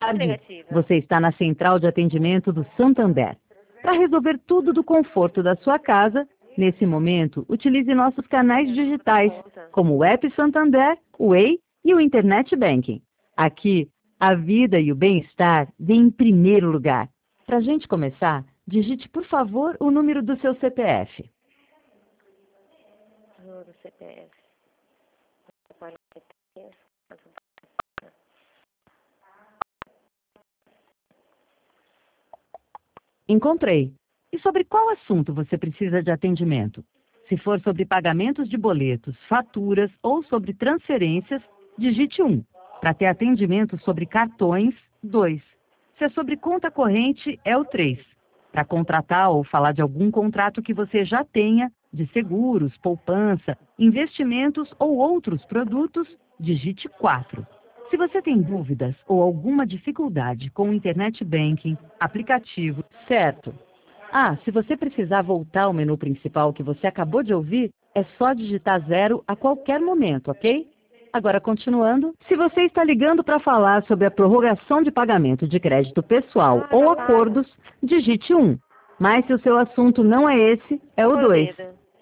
tarde. Negativa. Você está na central de atendimento do Santander. Para resolver tudo do conforto da sua casa, nesse momento, utilize nossos canais digitais, como o App Santander, o Way e o Internet Banking. Aqui, a vida e o bem-estar vêm em primeiro lugar. Para a gente começar, digite, por favor, o número do seu CPF. Do CPF. Para o CPF. Encontrei. E sobre qual assunto você precisa de atendimento? Se for sobre pagamentos de boletos, faturas ou sobre transferências, digite 1. Para ter atendimento sobre cartões, 2. Se é sobre conta corrente, é o 3. Para contratar ou falar de algum contrato que você já tenha, de seguros, poupança, investimentos ou outros produtos, digite 4. Se você tem dúvidas ou alguma dificuldade com o Internet Banking, aplicativo, certo? Ah, se você precisar voltar ao menu principal que você acabou de ouvir, é só digitar 0 a qualquer momento, ok? Agora, continuando, se você está ligando para falar sobre a prorrogação de pagamento de crédito pessoal ou acordos, digite 1. Mas se o seu assunto não é esse, é o 2.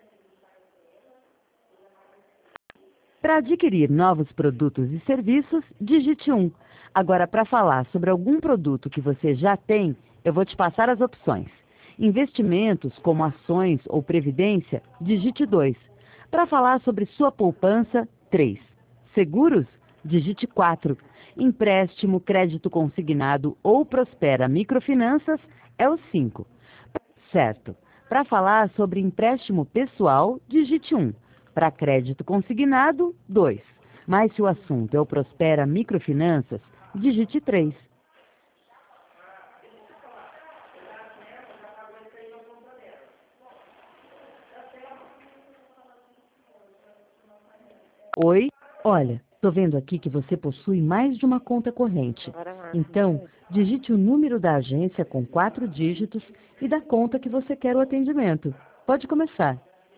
Para adquirir novos produtos e serviços, digite 1. Agora, para falar sobre algum produto que você já tem, eu vou te passar as opções. Investimentos, como ações ou previdência, digite 2. Para falar sobre sua poupança, 3. Seguros, digite 4. Empréstimo, crédito consignado ou Prospera Microfinanças, é o 5. Certo. Para falar sobre empréstimo pessoal, digite 1. Para crédito consignado, 2. Mas se o assunto é o Prospera Microfinanças, digite 3. Oi? Olha, estou vendo aqui que você possui mais de uma conta corrente. Então, digite o número da agência com 4 dígitos e da conta que você quer o atendimento. Pode começar.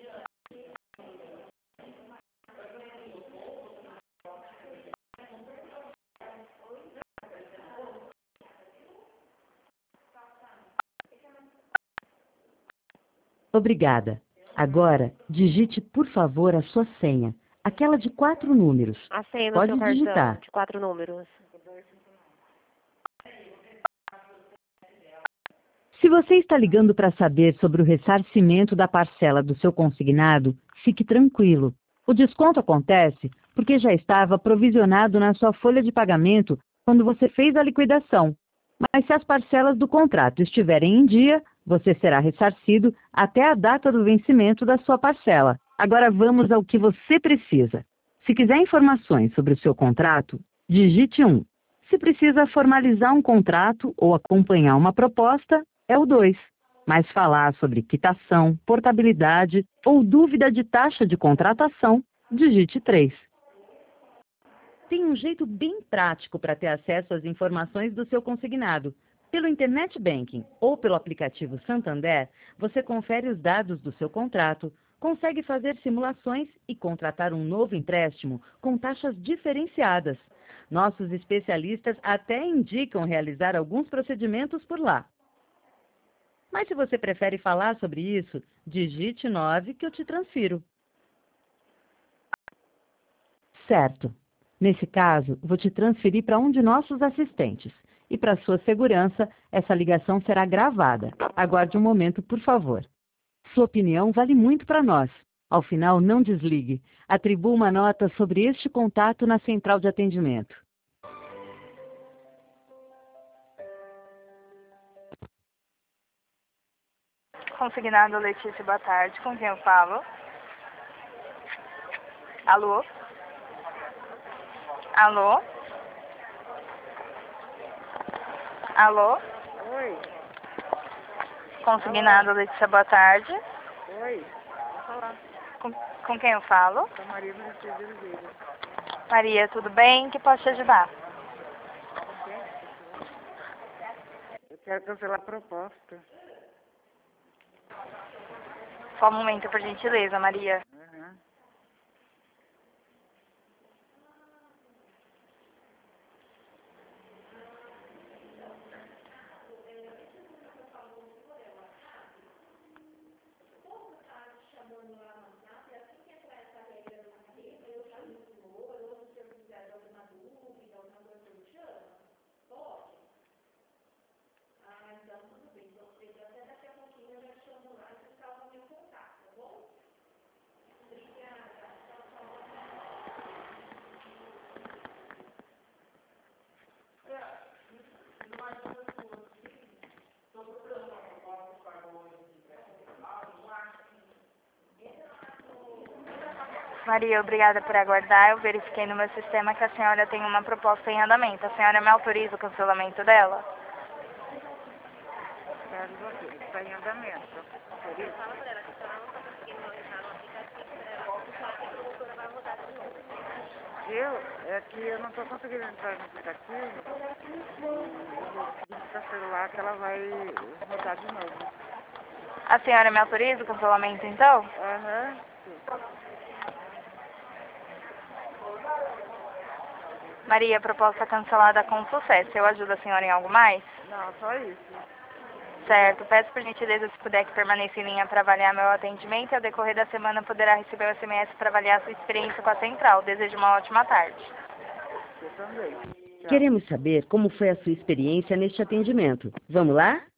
Obrigada. Agora, digite, por favor, a sua senha. Aquela de 4 números. A senha do Pode seu cartão, digitar. de 4 números. Se você está ligando para saber sobre o ressarcimento da parcela do seu consignado, fique tranquilo. O desconto acontece porque já estava provisionado na sua folha de pagamento quando você fez a liquidação. Mas se as parcelas do contrato estiverem em dia, você será ressarcido até a data do vencimento da sua parcela. Agora vamos ao que você precisa. Se quiser informações sobre o seu contrato, digite 1. Se precisa formalizar um contrato ou acompanhar uma proposta, é o 2. Mas falar sobre quitação, portabilidade ou dúvida de taxa de contratação, digite 3. Tem um jeito bem prático para ter acesso às informações do seu consignado. Pelo Internet Banking ou pelo aplicativo Santander, você confere os dados do seu contrato, consegue fazer simulações e contratar um novo empréstimo com taxas diferenciadas. Nossos especialistas até indicam realizar alguns procedimentos por lá. Mas se você prefere falar sobre isso, digite 9 que eu te transfiro. Certo. Nesse caso, vou te transferir para um de nossos assistentes. E para sua segurança, essa ligação será gravada. Aguarde um momento, por favor. Sua opinião vale muito para nós. Ao final, não desligue. Atribua uma nota sobre este contato na central de atendimento. Consignado Letícia, boa tarde. Com quem eu falo? Alô? Alô? Alô? Oi. Consignado Letícia, boa tarde. Oi. Vou falar. Com quem eu falo? Com a Maria Mercedes de Oliveira. Maria, tudo bem? Que posso te ajudar? Eu quero cancelar a proposta. Só um momento, por gentileza, Maria. Uhum. Maria, obrigada por aguardar. Eu verifiquei no meu sistema que a senhora tem uma proposta em andamento. A senhora me autoriza o cancelamento dela? Carlos aqui, está em andamento. Por isso. É que eu não estou conseguindo entrar no aplicativo. E eu vou pedir para celular que ela vai rodar de novo. A senhora me autoriza o cancelamento, então? Aham, sim. Maria, proposta cancelada com sucesso. Eu ajudo a senhora em algo mais? Não, só isso. Certo. Peço por gentileza, se puder, que permaneça em linha para avaliar meu atendimento e ao decorrer da semana poderá receber o SMS para avaliar a sua experiência com a central. Desejo uma ótima tarde. Eu também. Tchau. Queremos saber como foi a sua experiência neste atendimento. Vamos lá?